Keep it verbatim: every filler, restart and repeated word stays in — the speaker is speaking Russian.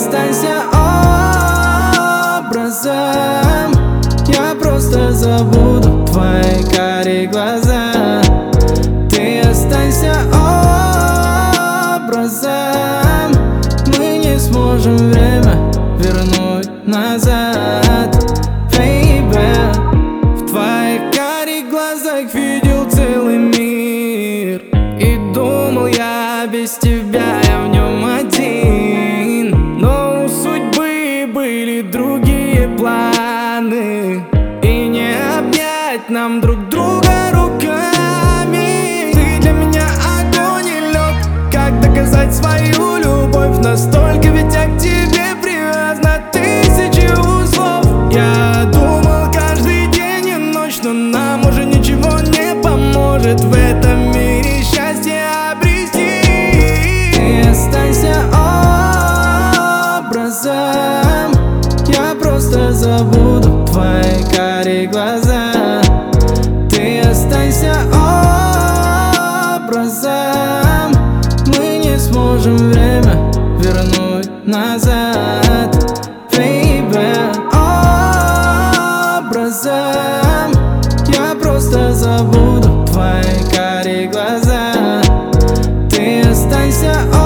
останься образом. Я просто забуду твои карие глаза. Ты останься образом. Мы не сможем время вернуть назад, baby. В твоих карих глазах видел целый мир, и думал я, без тебя я в нем один. Но у судьбы были другие планы, и не обнять нам друг друга руками. Ты для меня огонь и лед, как доказать свою любовь? Настолько ведь я к тебе привязан на тысячи узлов. Я думал каждый день и ночь, но нам уже ничего не поможет в этом мире счастье обрести. Ты останься образом. Я просто забуду твои карие глаза. Ты останься образом. Мы не сможем время вернуть назад, baby. Образом. Я просто забуду твои карие глаза. Ты останься